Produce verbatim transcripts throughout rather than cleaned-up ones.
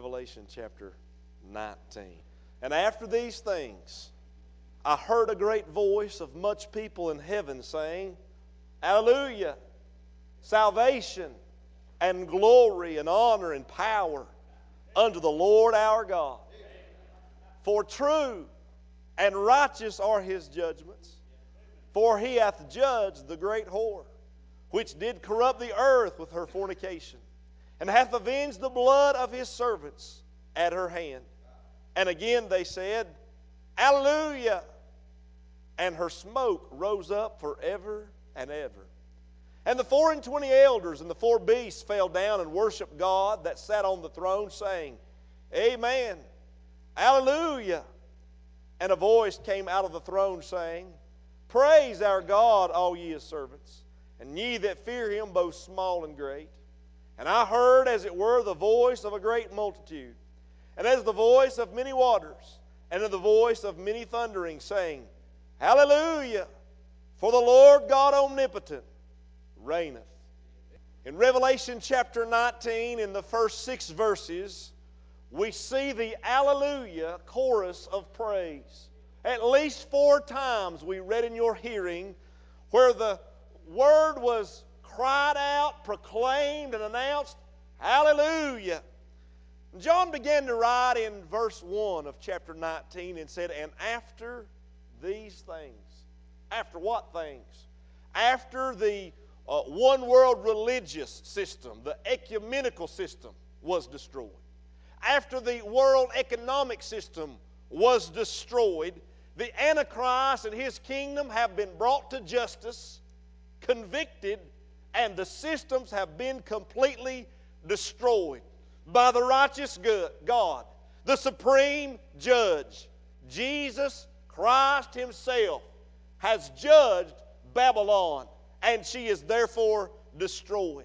Revelation chapter nineteen. And after these things, I heard a great voice of much people in heaven saying, Hallelujah! Salvation and glory and honor and power unto the Lord our God. For true and righteous are His judgments. For He hath judged the great whore, which did corrupt the earth with her fornication, and hath avenged the blood of His servants at her hand. And again they said, Hallelujah! And her smoke rose up forever and ever. And the four and twenty elders and the four beasts fell down and worshipped God that sat on the throne, saying, Amen, Hallelujah. And a voice came out of the throne, saying, Praise our God, all ye His servants, and ye that fear Him, both small and great. And I heard, as it were, the voice of a great multitude, and as the voice of many waters, and of the voice of many thunderings, saying, Hallelujah! For the Lord God omnipotent reigneth. In Revelation chapter nineteen, in the first six verses, we see the Hallelujah chorus of praise. At least four times we read in your hearing where the word was cried out, proclaimed, and announced, Hallelujah! John began to write in verse one of chapter nineteen and said, And after these things. After what things? After the uh, one world religious system, the ecumenical system, was destroyed. After the world economic system was destroyed, the Antichrist and his kingdom have been brought to justice, convicted, and the systems have been completely destroyed by the righteous God, the supreme judge. Jesus Christ Himself has judged Babylon, and she is therefore destroyed.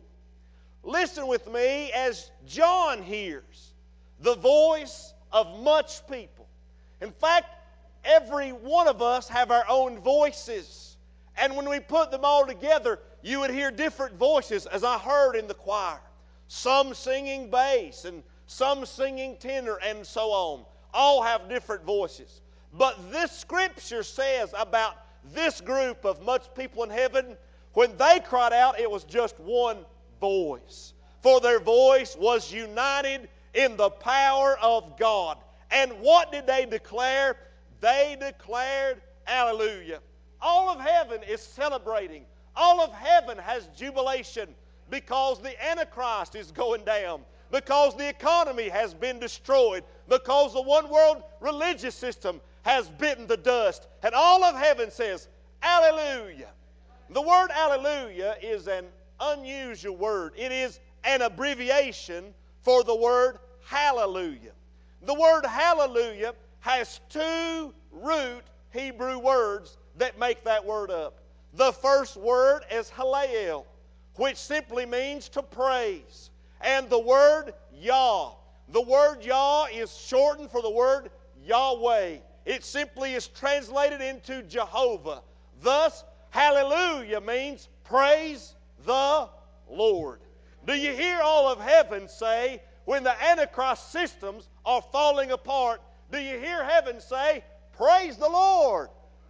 Listen with me as John hears the voice of much people. In fact, every one of us have our own voices. And when we put them all together, you would hear different voices, as I heard in the choir. Some singing bass and some singing tenor and so on. All have different voices. But this scripture says about this group of much people in heaven, when they cried out, it was just one voice. For their voice was united in the power of God. And what did they declare? They declared, Hallelujah. All of heaven is celebrating. All of heaven has jubilation because the Antichrist is going down, because the economy has been destroyed, because the one world religious system has bitten the dust. And all of heaven says, Hallelujah. The word Hallelujah is an unusual word. It is an abbreviation for the word Hallelujah. The word Hallelujah has two root Hebrew words that make that word up. The first word is Hallel, which simply means to praise. And the word Yah. The word Yah is shortened for the word Yahweh. It simply is translated into Jehovah. Thus, Hallelujah means praise the Lord. Do you hear all of heaven say, when the Antichrist systems are falling apart, do you hear heaven say, praise the Lord?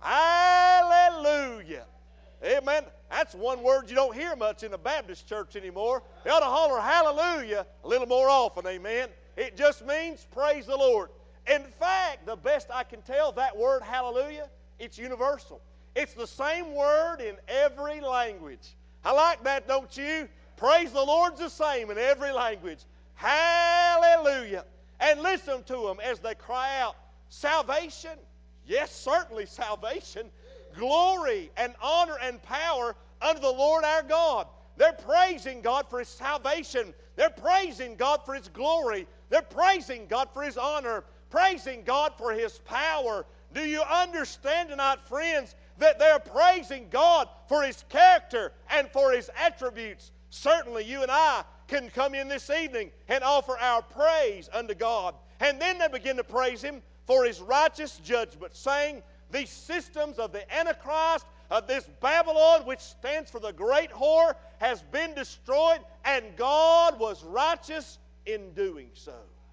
Hallelujah. Amen. That's one word you don't hear much in a Baptist church anymore. You ought to holler hallelujah a little more often, amen. It just means praise the Lord. In fact, the best I can tell, that word hallelujah, it's universal. It's the same word in every language. I like that, don't you? Praise the Lord's the same in every language. Hallelujah. And listen to them as they cry out, salvation. Yes, certainly salvation. Glory and honor and power unto the Lord our God. They're praising God for His salvation. They're praising God for His glory. They're praising God for His honor. Praising God for His power. Do you understand tonight, friends, that they're praising God for His character and for His attributes? Certainly you and I can come in this evening and offer our praise unto God. And then they begin to praise Him for His righteous judgment, saying, these systems of the Antichrist, of this Babylon, which stands for the great whore, has been destroyed, and God was righteous in doing so.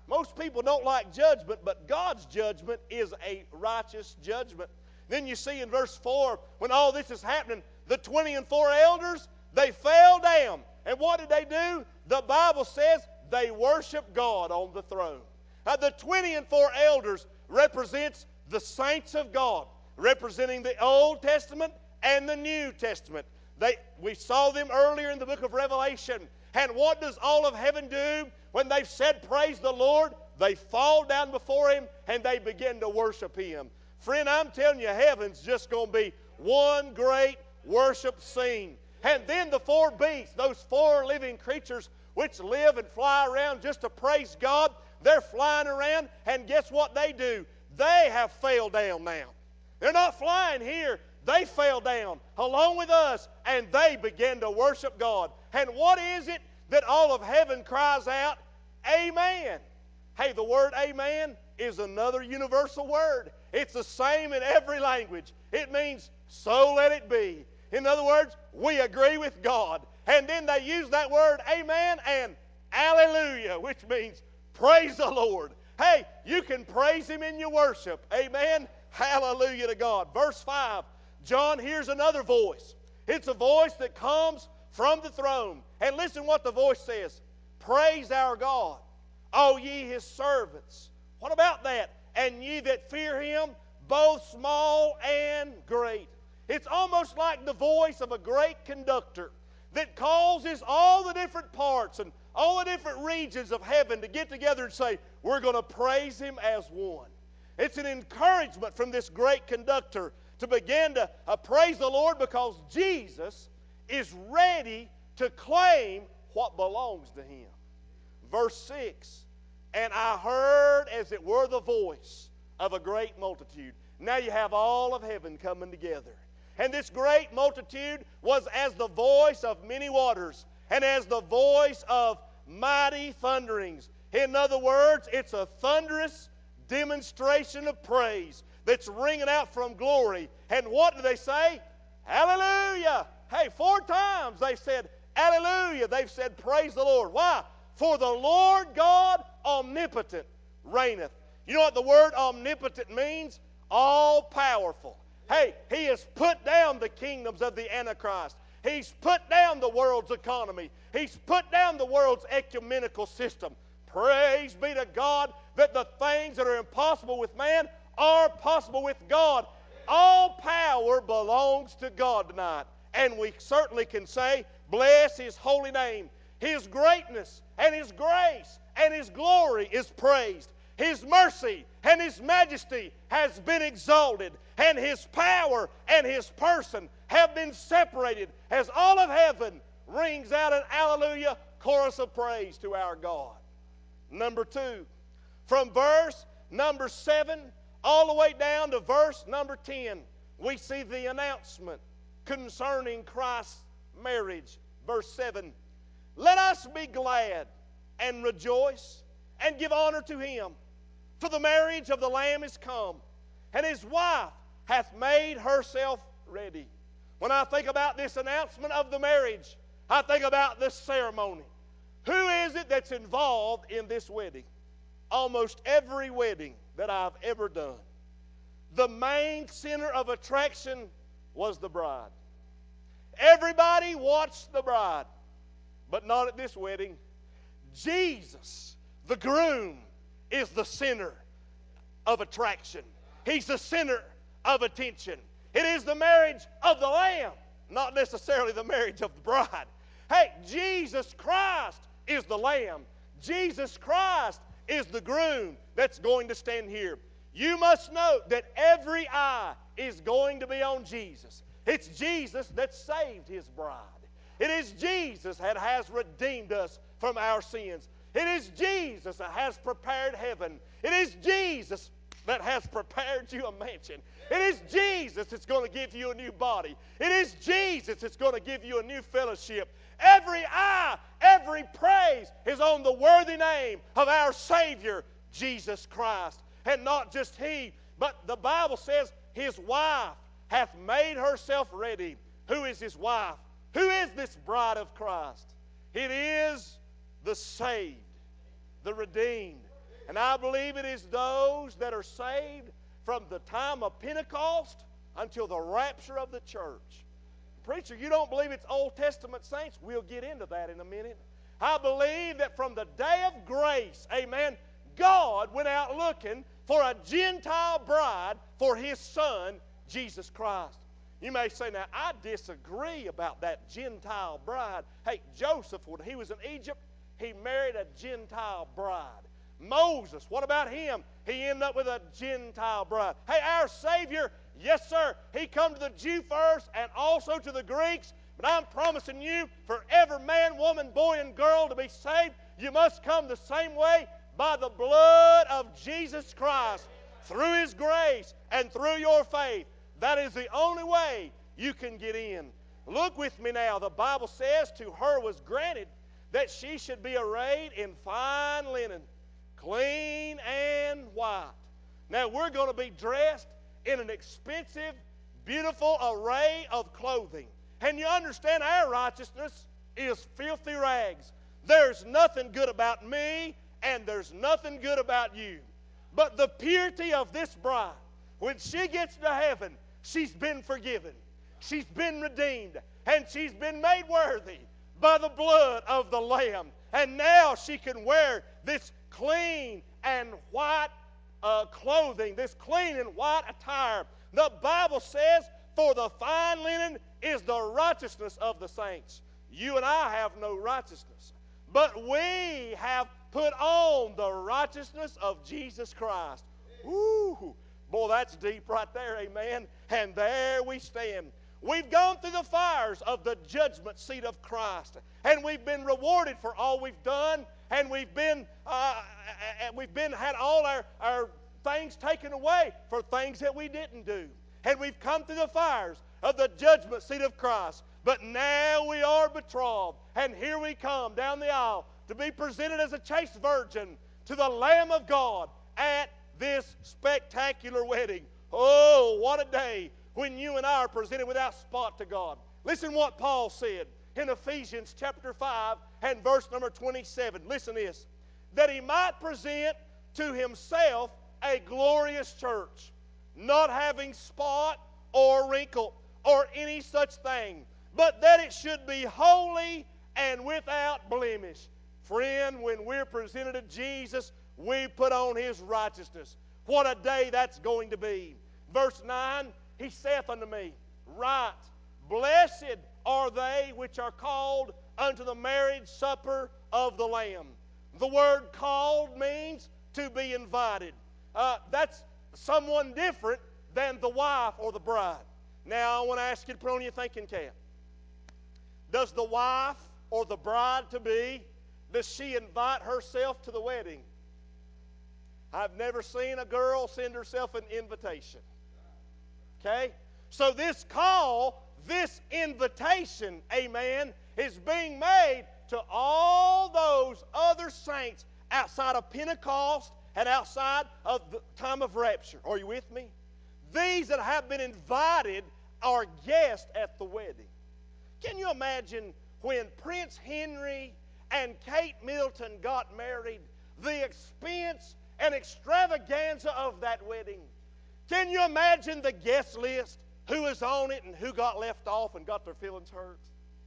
Most people don't like judgment, but God's judgment is a righteous judgment. Then you see in verse four, when all this is happening, the twenty and four elders, they fell down. And what did they do? The Bible says they worshiped God on the throne. Now, the twenty and four elders represents the saints of God, representing the Old Testament and the New Testament. They, we saw them earlier in the book of Revelation. And what does all of heaven do when they've said, praise the Lord? They fall down before Him and they begin to worship Him. Friend, I'm telling you, heaven's just going to be one great worship scene. And then the four beasts, those four living creatures which live and fly around just to praise God, they're flying around, and guess what they do? They have fell down now. They're not flying here. They fell down along with us, and they began to worship God. And what is it that all of heaven cries out? Amen. Hey, the word amen is another universal word. It's the same in every language. It means, so let it be. In other words, we agree with God. And then they use that word amen and alleluia, which means praise the Lord. Hey, you can praise Him in your worship. Amen. Hallelujah to God. Verse five, John hears another voice. It's a voice that comes from the throne. And listen what the voice says. Praise our God, all ye His servants. What about that? And ye that fear Him, both small and great. It's almost like the voice of a great conductor that causes all the different parts and all the different regions of heaven to get together and say, we're going to praise Him as one. It's an encouragement from this great conductor to begin to uh, praise the Lord, because Jesus is ready to claim what belongs to Him. Verse six, and I heard as it were the voice of a great multitude. Now you have all of heaven coming together. And this great multitude was as the voice of many waters, and as the voice of mighty thunderings. In other words, it's a thunderous demonstration of praise that's ringing out from glory. And what do they say? Hallelujah! Hey, four times they said hallelujah. They've said praise the Lord. Why? For the Lord God omnipotent reigneth. You know what the word omnipotent means? All powerful. Hey, He has put down the kingdoms of the Antichrist. He's put down the world's economy. He's put down the world's ecumenical system. Praise be to God that the things that are impossible with man are possible with God. All power belongs to God tonight. And we certainly can say, bless His holy name. His greatness and His grace and His glory is praised. His mercy and His majesty has been exalted, and His power and His person have been separated, as all of heaven rings out an hallelujah chorus of praise to our God. Number two, from verse number seven all the way down to verse number ten, we see the announcement concerning Christ's marriage. Verse seven, let us be glad and rejoice and give honor to Him, for the marriage of the Lamb is come, and His wife hath made herself ready. When I think about this announcement of the marriage, I think about this ceremony. Who is it that's involved in this wedding? Almost every wedding that I've ever done, the main center of attraction was the bride. Everybody watched the bride, but not at this wedding. Jesus, the groom, is the center of attraction. He's the center of attention. It is the marriage of the Lamb, not necessarily the marriage of the bride. Hey, Jesus Christ is the Lamb. Jesus Christ is the groom that's going to stand here. You must know that every eye is going to be on Jesus. It's Jesus that saved His bride. It is Jesus that has redeemed us from our sins. It is Jesus that has prepared heaven. It is Jesus that has prepared you a mansion. It is Jesus that's going to give you a new body. It is Jesus that's going to give you a new fellowship. Every eye, every praise is on the worthy name of our Savior, Jesus Christ. And not just He, but the Bible says His wife hath made herself ready. Who is His wife? Who is this bride of Christ? It is the saved, the redeemed, And I believe it is those that are saved from the time of Pentecost until the rapture of the church. Preacher, you don't believe it's Old Testament saints? We'll get into that in a minute. I believe that from the day of grace, amen, God went out looking for a Gentile bride for His Son, Jesus Christ. You may say, now, I disagree about that Gentile bride. Hey, Joseph, when he was in Egypt, he married a Gentile bride. Moses, what about him? He ended up with a Gentile bride. Hey, our Savior, yes, sir, He come to the Jew first and also to the Greeks. But I'm promising you, for every man, woman, boy, and girl to be saved, you must come the same way, by the blood of Jesus Christ, through His grace and through your faith. That is the only way you can get in. Look with me now. The Bible says to her was granted that she should be arrayed in fine linen, clean and white. Now we're going to be dressed in an expensive, beautiful array of clothing. And you understand our righteousness is filthy rags. There's nothing good about me, and there's nothing good about you. But the purity of this bride, when she gets to heaven, she's been forgiven, she's been redeemed, and she's been made worthy by the blood of the Lamb. And now she can wear this clean and white uh, clothing, this clean and white attire. The Bible says, for the fine linen is the righteousness of the saints. You and I have no righteousness, but we have put on the righteousness of Jesus Christ. Woo! Boy, that's deep right there, amen. And there we stand. We've gone through the fires of the judgment seat of Christ, and we've been rewarded for all we've done, and we've been uh, we've been had all our, our things taken away for things that we didn't do. And we've come through the fires of the judgment seat of Christ. But now we are betrothed, and here we come down the aisle to be presented as a chaste virgin to the Lamb of God at this spectacular wedding. Oh, what a day when you and I are presented without spot to God. Listen what Paul said in Ephesians chapter five and verse number twenty-seven. Listen to this. That He might present to Himself a glorious church, not having spot or wrinkle or any such thing, but that it should be holy and without blemish. Friend, when we're presented to Jesus, we put on His righteousness. What a day that's going to be. Verse nine, He saith unto me, Right, blessed are they which are called unto the marriage supper of the Lamb. The word called means to be invited. Uh, that's someone different than the wife or the bride. Now, I want to ask you to put on your thinking cap. Does the wife or the bride-to-be, does she invite herself to the wedding? I've never seen a girl send herself an invitation. Okay? So this call, this invitation, amen, is being made to all those other saints outside of Pentecost and outside of the time of rapture. Are you with me? These that have been invited are guests at the wedding. Can you imagine when Prince Henry and Kate Middleton got married, the expense and extravaganza of that wedding? Can you imagine the guest list, who was on it and who got left off and got their feelings hurt?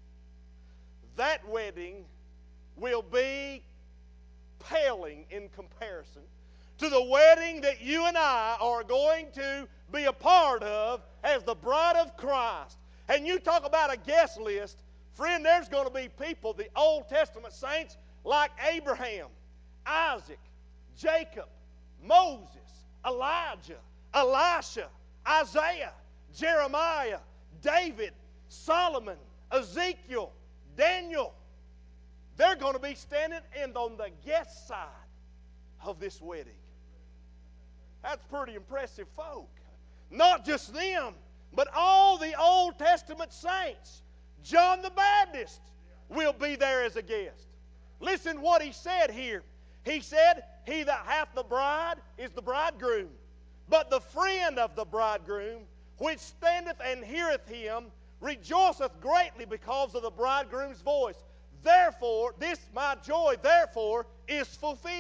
That wedding will be paling in comparison to the wedding that you and I are going to be a part of as the bride of Christ. And you talk about a guest list, friend, there's going to be people, the Old Testament saints, like Abraham, Isaac, Jacob, Moses, Elijah, Elisha, Isaiah, Jeremiah, David, Solomon, Ezekiel, Daniel. They're going to be standing in on the guest side of this wedding. That's pretty impressive folk. Not just them, but all the Old Testament saints. John the Baptist will be there as a guest. Listen what he said here. He said, He that hath the bride is the bridegroom. But the friend of the bridegroom, which standeth and heareth him, rejoiceth greatly because of the bridegroom's voice. Therefore, this my joy, therefore, is fulfilled.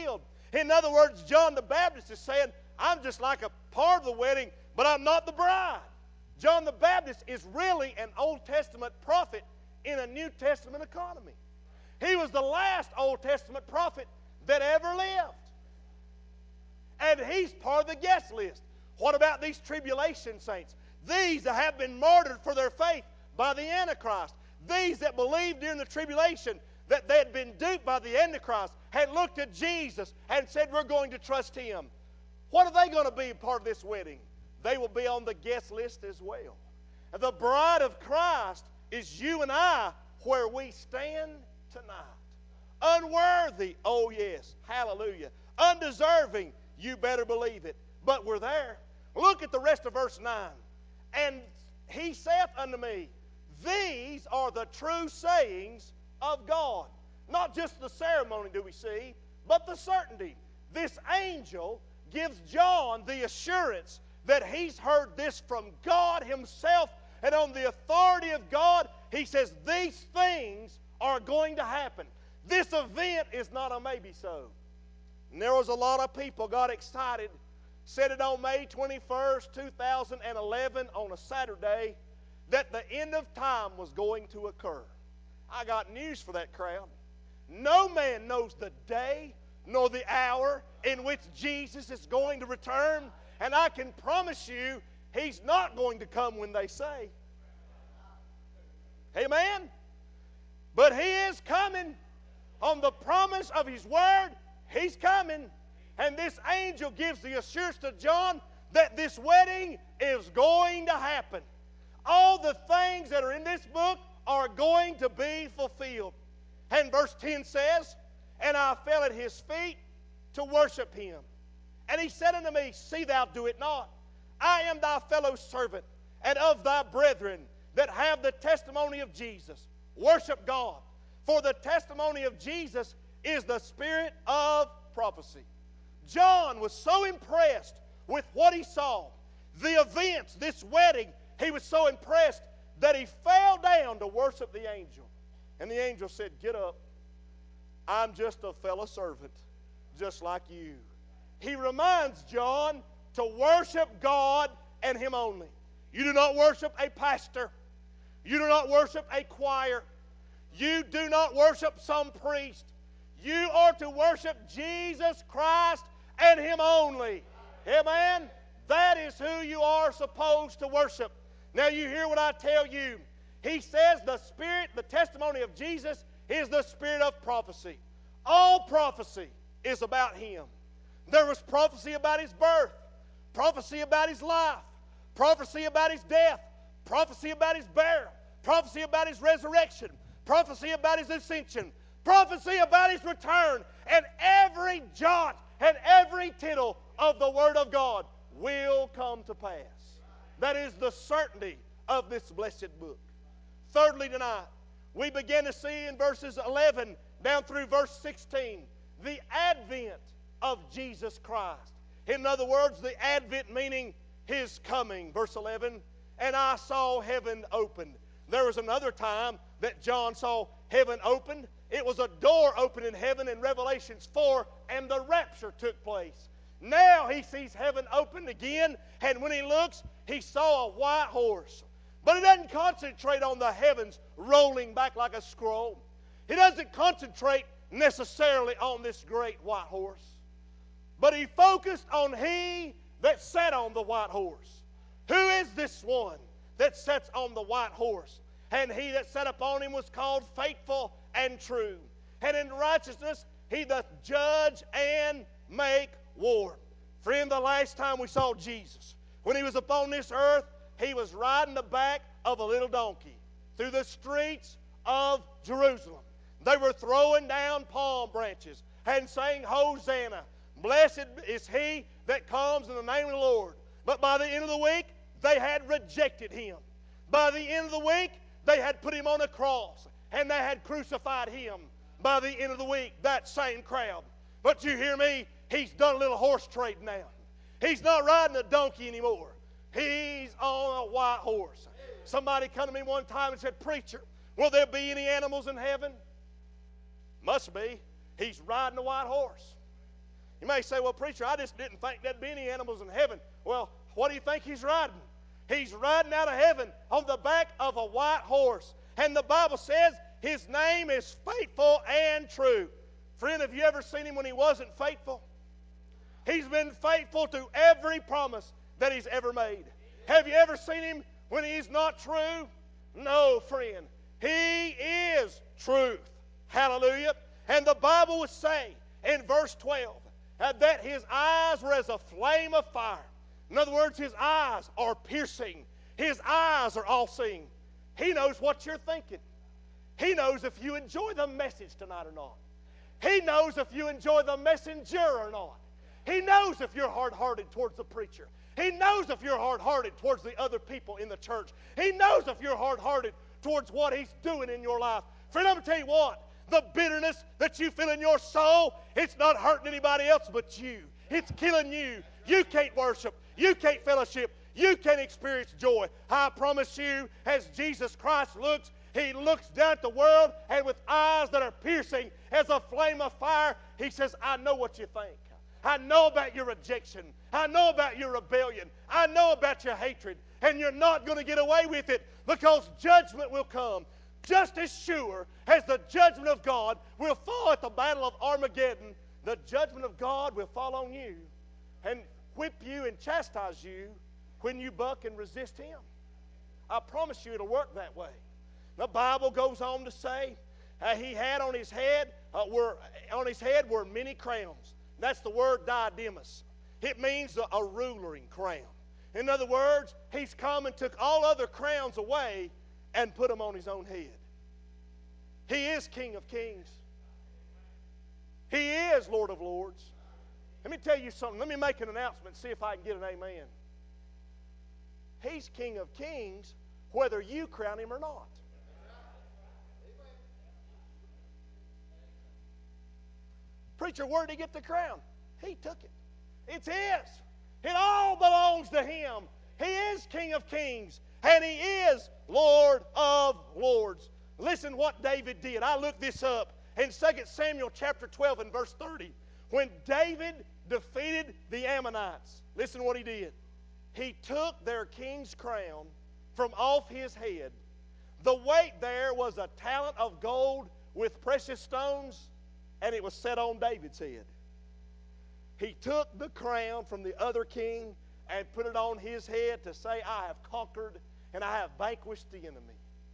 In other words, John the Baptist is saying, I'm just like a part of the wedding, but I'm not the bride. John the Baptist is really an Old Testament prophet in a New Testament economy. He was the last Old Testament prophet that ever lived. And he's part of the guest list. What about these tribulation saints? These that have been martyred for their faith by the Antichrist. These that believed during the tribulation that they had been duped by the Antichrist, had looked at Jesus and said, we're going to trust Him. What are they going to be part of this wedding? They will be on the guest list as well. And the bride of Christ is you and I where we stand tonight. Unworthy, oh yes, hallelujah. Undeserving, you better believe it. But we're there. Look at the rest of verse nine. And he saith unto me, these are the true sayings of God. Not just the ceremony do we see, but the certainty. This angel gives John the assurance that he's heard this from God Himself, and on the authority of God, he says these things are going to happen. This event is not a maybe so. And there was a lot of people got excited, said it on May twenty-first, two thousand eleven on a Saturday, that the end of time was going to occur. I got news for that crowd. No man knows the day nor the hour in which Jesus is going to return, and I can promise you He's not going to come when they say. Amen? But He is coming. On the promise of His Word, He's coming. And this angel gives the assurance to John that this wedding is going to happen. All the things that are in this book are going to be fulfilled. And verse ten says, and I fell at His feet to worship Him. And He said unto me, see thou do it not. I am thy fellow servant and of thy brethren that have the testimony of Jesus. Worship God. For the testimony of Jesus is the spirit of prophecy. John was so impressed with what he saw, the events, this wedding. He was so impressed that he fell down to worship the angel. And the angel said, get up. I'm just a fellow servant, just like you. He reminds John to worship God and Him only. You do not worship a pastor. You do not worship a choir. You do not worship some priest. You are to worship Jesus Christ and Him only. Amen? That is who you are supposed to worship. Now you hear what I tell you. He says the Spirit, the testimony of Jesus, is the spirit of prophecy. All prophecy is about Him. There was prophecy about His birth, prophecy about His life, prophecy about His death, prophecy about His burial, prophecy about His resurrection, prophecy about His ascension, prophecy about His return, and every jot and every tittle of the Word of God will come to pass. That is the certainty of this blessed book. Thirdly, tonight, we begin to see in verses eleven down through verse sixteen the advent of Jesus Christ. In other words, the advent meaning His coming. Verse eleven, and I saw heaven opened. There was another time that John saw heaven opened. It was a door opened in heaven in Revelations four, and the rapture took place. Now he sees heaven opened again, and when he looks, he saw a white horse. But he doesn't concentrate on the heavens rolling back like a scroll. He doesn't concentrate necessarily on this great white horse. But he focused on He that sat on the white horse. Who is this one that sits on the white horse? And He that sat upon Him was called Faithful and True. And in righteousness He doth judge and make war. Friend, the last time we saw Jesus, when He was upon this earth, He was riding the back of a little donkey through the streets of Jerusalem. They were throwing down palm branches and saying, Hosanna. Blessed is He that comes in the name of the Lord. But by the end of the week, they had rejected Him. By the end of the week, they had put Him on a cross and they had crucified Him. By the end of the week, that same crowd. But you hear me? He's done a little horse trading now. He's not riding a donkey anymore. He's on a white horse. Somebody come to me one time and said, Preacher, will there be any animals in heaven? Must be. He's riding a white horse. You may say, well, preacher, I just didn't think there'd be any animals in heaven. Well, what do you think he's riding? He's riding out of heaven on the back of a white horse. And the Bible says his name is faithful and true. Friend, have you ever seen him when he wasn't faithful? He's been faithful to every promise that he's ever made. Have you ever seen him when he's not true? No, friend. He is truth. Hallelujah. And the Bible would say in verse twelve that his eyes were as a flame of fire. In other words, his eyes are piercing. His eyes are all-seeing. He knows what you're thinking. He knows if you enjoy the message tonight or not. He knows if you enjoy the messenger or not. He knows if you're hard-hearted towards the preacher. He knows if you're hard-hearted towards the other people in the church. He knows if you're hard-hearted towards what he's doing in your life. Friend, I'm going to tell you what. The bitterness that you feel in your soul, it's not hurting anybody else but you. It's killing you. You can't worship. You can't fellowship. You can't experience joy. I promise you, as Jesus Christ looks, he looks down at the world, and with eyes that are piercing as a flame of fire, he says, I know what you think. I know about your rejection. I know about your rebellion. I know about your hatred. And you're not going to get away with it, because judgment will come. Just as sure as the judgment of God will fall at the battle of Armageddon, the judgment of God will fall on you and whip you and chastise you when you buck and resist him. I promise you it'll work that way. The Bible goes on to say uh, he had on his head uh, were on his head were many crowns. That's the word diademus. It means a, a ruling crown. In other words, he's come and took all other crowns away and put them on his own head. He is King of Kings. He is Lord of Lords. Let me tell you something. Let me make an announcement and see if I can get an amen. He's King of Kings whether you crown him or not. Preacher, where did he get the crown? He took it. It's his. It all belongs to him. He is King of Kings, and he is Lord of Lords. Listen what David did. I looked this up in Second Samuel chapter twelve and verse thirty. When David defeated the Ammonites, listen what he did. He took their king's crown from off his head. The weight there was a talent of gold with precious stones, and it was set on David's head. He took the crown from the other king and put it on his head to say, I have conquered and I have vanquished the enemy.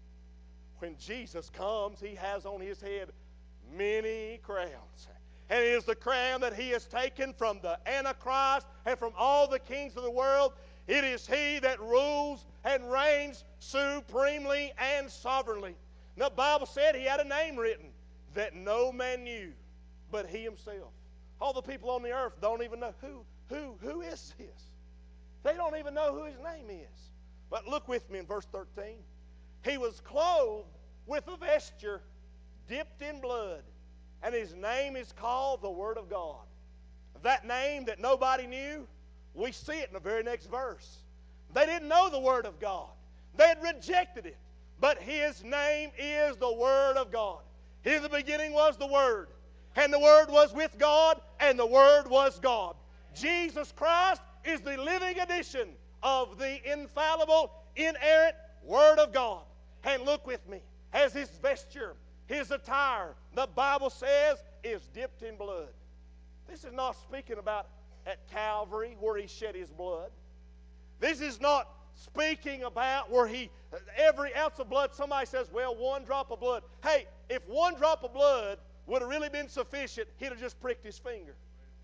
When Jesus comes, he has on his head many crowns. And it is the crown that he has taken from the Antichrist and from all the kings of the world. It is he that rules and reigns supremely and sovereignly. The Bible said he had a name written that no man knew but he himself. All the people on the earth don't even know who, who, who is this. They don't even know who his name is. But look with me in verse thirteen. He was clothed with a vesture dipped in blood, and his name is called the Word of God. That name that nobody knew, we see it in the very next verse. They didn't know the Word of God. They had rejected it. But his name is the Word of God. In the beginning was the Word, and the Word was with God, and the Word was God. Jesus Christ is the living edition of the infallible, inerrant Word of God. And look with me, as his vesture, his attire, the Bible says, is dipped in blood. This is not speaking about at Calvary where he shed his blood. This is not speaking about where he, every ounce of blood, somebody says, well, one drop of blood. Hey, if one drop of blood would have really been sufficient, he'd have just pricked his finger.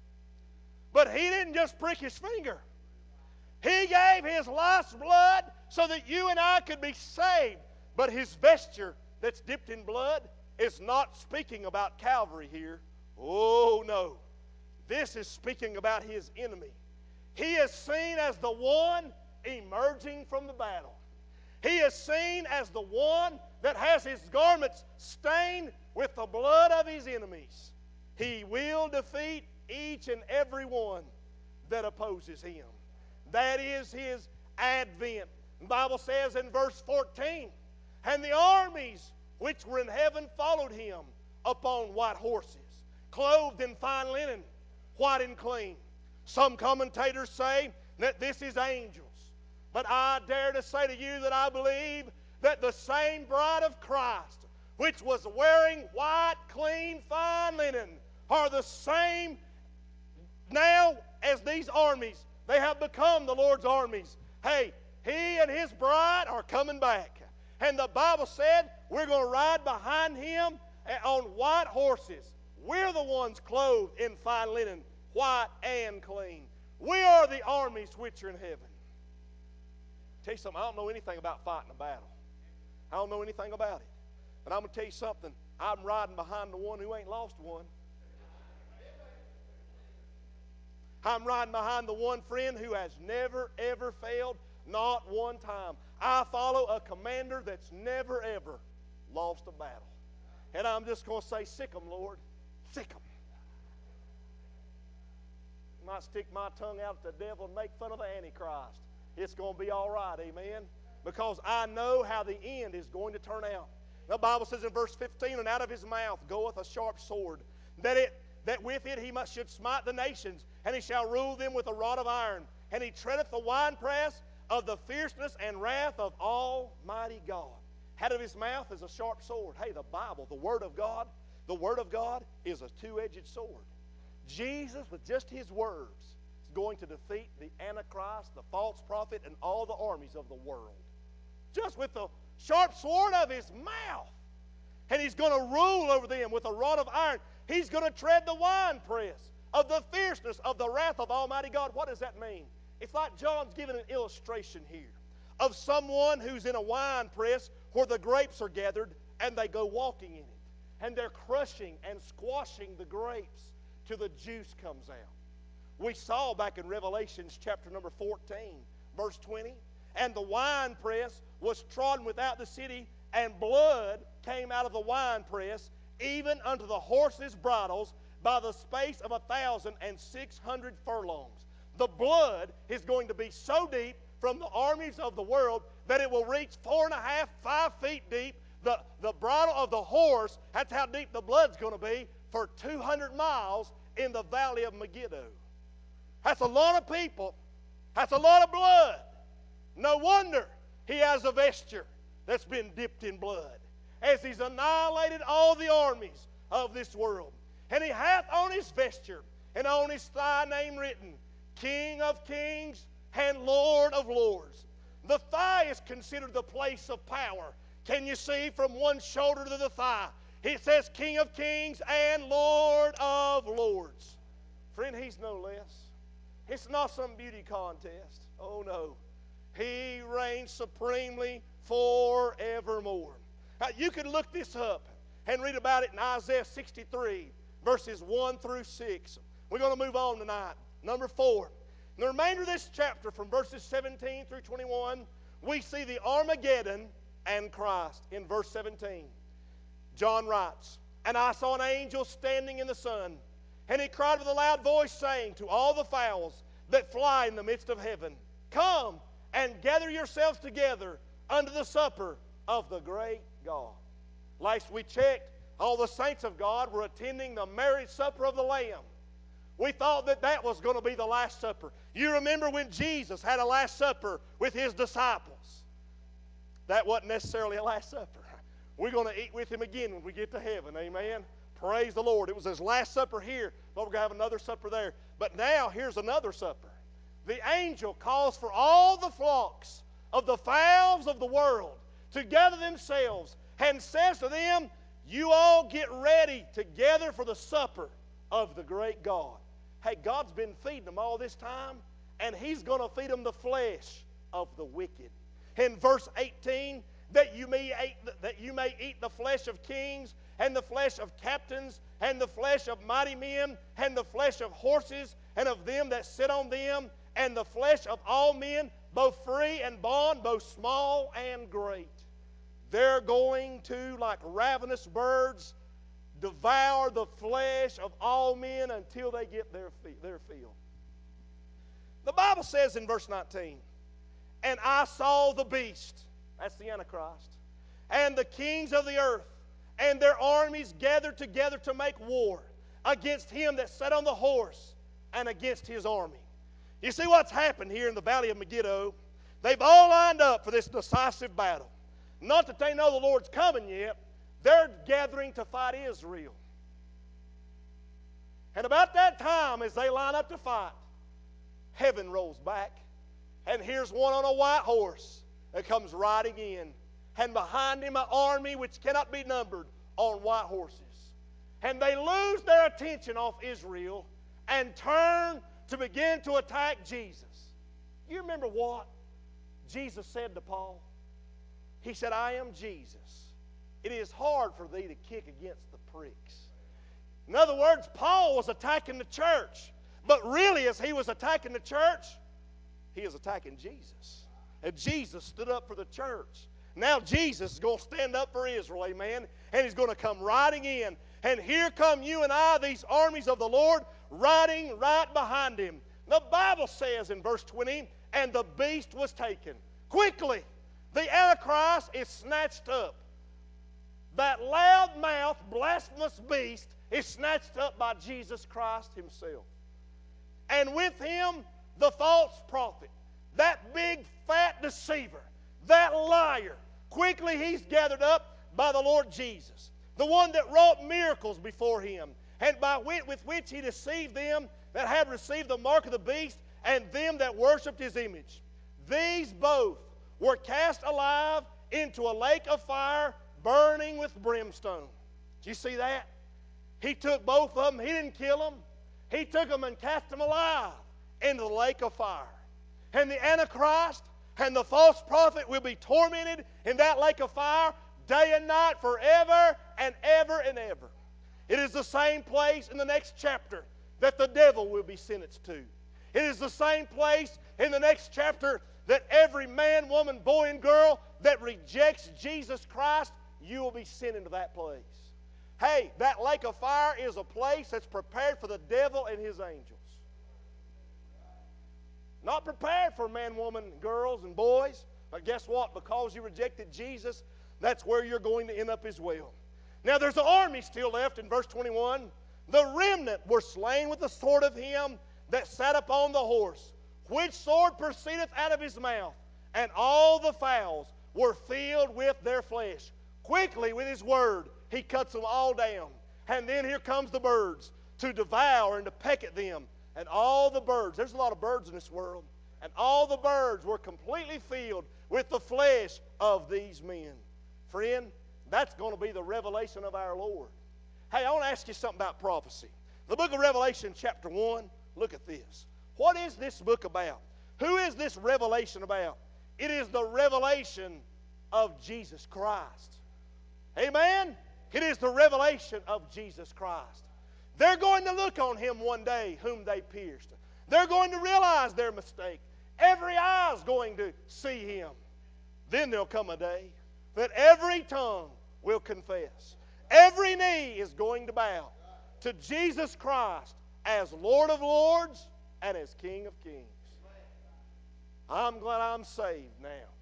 But he didn't just prick his finger. He gave his life's blood so that you and I could be saved. But his vesture that's dipped in blood is not speaking about Calvary here. Oh, no. This is speaking about his enemy. He is seen as the one emerging from the battle. He is seen as the one that has his garments stained with the blood of his enemies. He will defeat each and every one that opposes him. That is his advent. The Bible says in verse fourteen, and the armies which were in heaven followed him upon white horses, clothed in fine linen, white and clean. Some commentators say that this is angels. But I dare to say to you that I believe that the same bride of Christ, which was wearing white, clean, fine linen, are the same now as these armies. They have become the Lord's armies. Hey, He and His bride are coming back. And the Bible said we're going to ride behind Him on white horses. We're the ones clothed in fine linen, white and clean. We are the armies which are in heaven. Tell you something, I don't know anything about fighting a battle. I don't know anything about it. But I'm going to tell you something, I'm riding behind the one who ain't lost one. I'm riding behind the one friend who has never, ever failed, not one time. I follow a commander that's never, ever lost a battle. And I'm just going to say, sick 'em, Lord. Sick 'em. I might stick my tongue out at the devil and make fun of the Antichrist. It's going to be all right, amen? Because I know how the end is going to turn out. The Bible says in verse fifteen, and out of his mouth goeth a sharp sword, that it that with it he must should smite the nations, and he shall rule them with a rod of iron. And he treadeth the winepress of the fierceness and wrath of Almighty God. Out of his mouth is a sharp sword. Hey, the Bible, the Word of God, the Word of God is a two-edged sword. Jesus, with just His words, is going to defeat the Antichrist, the false prophet, and all the armies of the world. Just with the sharp sword of His mouth. And He's going to rule over them with a rod of iron. He's going to tread the winepress of the fierceness of the wrath of Almighty God. What does that mean? It's like John's giving an illustration here of someone who's in a winepress where the grapes are gathered and they go walking in it. And they're crushing and squashing the grapes till the juice comes out. We saw back in Revelations chapter number fourteen, verse twenty, and the winepress was trodden without the city, and blood came out of the winepress, even unto the horses' bridles, by the space of a thousand and six hundred furlongs. The blood is going to be so deep from the armies of the world that it will reach four and a half, five feet deep. The, the bridle of the horse, that's how deep the blood's going to be, for two hundred miles in the valley of Megiddo. That's a lot of people. That's a lot of blood. No wonder he has a vesture that's been dipped in blood, as he's annihilated all the armies of this world. And he hath on his vesture and on his thigh name written, King of Kings and Lord of Lords. The thigh is considered the place of power. Can you see from one shoulder to the thigh? It says King of Kings and Lord of Lords. Friend, he's no less. It's not some beauty contest. Oh no. He reigns supremely forevermore. Now, you can look this up and read about it in Isaiah sixty-three, verses one through six. We're going to move on tonight. Number four. In the remainder of this chapter, from verses seventeen through twenty-one, we see the Armageddon and Christ. In verse seventeen, John writes, And I saw an angel standing in the sun, and he cried with a loud voice, saying to all the fowls that fly in the midst of heaven, Come and gather yourselves together unto the supper of the great God. Last we checked, all the saints of God were attending the marriage supper of the Lamb. We thought that that was going to be the Last Supper. You remember when Jesus had a Last Supper with His disciples. That wasn't necessarily a Last Supper. We're going to eat with Him again when we get to heaven. Amen. Praise the Lord. It was His Last Supper here, but we're going to have another supper there. But now here's another supper. The angel calls for all the flocks of the fowls of the world to gather themselves and says to them, You all get ready together for the supper of the great God. Hey, God's been feeding them all this time, and He's going to feed them the flesh of the wicked. In verse eighteen, that you may eat, that you may eat the flesh of kings, and the flesh of captains, and the flesh of mighty men, and the flesh of horses, and of them that sit on them, and the flesh of all men, both free and bond, both small and great. They're going to, like ravenous birds, devour the flesh of all men until they get their, their fill. The Bible says in verse nineteen, And I saw the beast, that's the Antichrist, and the kings of the earth, and their armies gathered together to make war against him that sat on the horse, and against his army. You see what's happened here in the valley of Megiddo? They've all lined up for this decisive battle. Not that they know the Lord's coming yet. They're gathering to fight Israel. And about that time, as they line up to fight, heaven rolls back. And here's one on a white horse that comes riding in. And behind him an army which cannot be numbered on white horses. And they lose their attention off Israel and turn to begin to attack Jesus. You remember what Jesus said to Paul? He said, I am Jesus. It is hard for thee to kick against the pricks. In other words, Paul was attacking the church. But really, as he was attacking the church, he was attacking Jesus. And Jesus stood up for the church. Now Jesus is going to stand up for Israel, amen? And he's going to come riding in. And here come you and I, these armies of the Lord, riding right behind him. The Bible says in verse twenty, and the beast was taken. Quickly, the Antichrist is snatched up. That loud-mouthed, blasphemous beast is snatched up by Jesus Christ himself. And with him, the false prophet, that big, fat deceiver, that liar. Quickly he's gathered up by the Lord Jesus, the one that wrought miracles before him, and by which, with which he deceived them that had received the mark of the beast, and them that worshipped his image. These both were cast alive into a lake of fire, burning with brimstone. Did you see that? He took both of them. He didn't kill them. He took them and cast them alive into the lake of fire. And the Antichrist and the false prophet will be tormented in that lake of fire day and night forever and ever and ever. It is the same place in the next chapter that the devil will be sentenced to. It is the same place in the next chapter that every man, woman, boy, and girl that rejects Jesus Christ, you will be sent into that place. Hey, that lake of fire is a place that's prepared for the devil and his angels. Not prepared for men, women, girls, and boys. But guess what? Because you rejected Jesus, that's where you're going to end up as well. Now there's an army still left in verse twenty-one. The remnant were slain with the sword of him that sat upon the horse, which sword proceedeth out of his mouth, and all the fowls were filled with their flesh. Quickly with his word he cuts them all down. And then here comes the birds to devour and to peck at them. And all the birds, there's a lot of birds in this world, and all the birds were completely filled with the flesh of these men. Friend, that's going to be the revelation of our Lord. Hey, I want to ask you something about prophecy. The book of Revelation chapter one, look at this. What is this book about? Who is this revelation about? It is the revelation of Jesus Christ. Amen? It is the revelation of Jesus Christ. They're going to look on him one day whom they pierced. They're going to realize their mistake. Every eye is going to see him. Then there'll come a day that every tongue will confess. Every knee is going to bow to Jesus Christ as Lord of Lords and as King of Kings. I'm glad I'm saved now.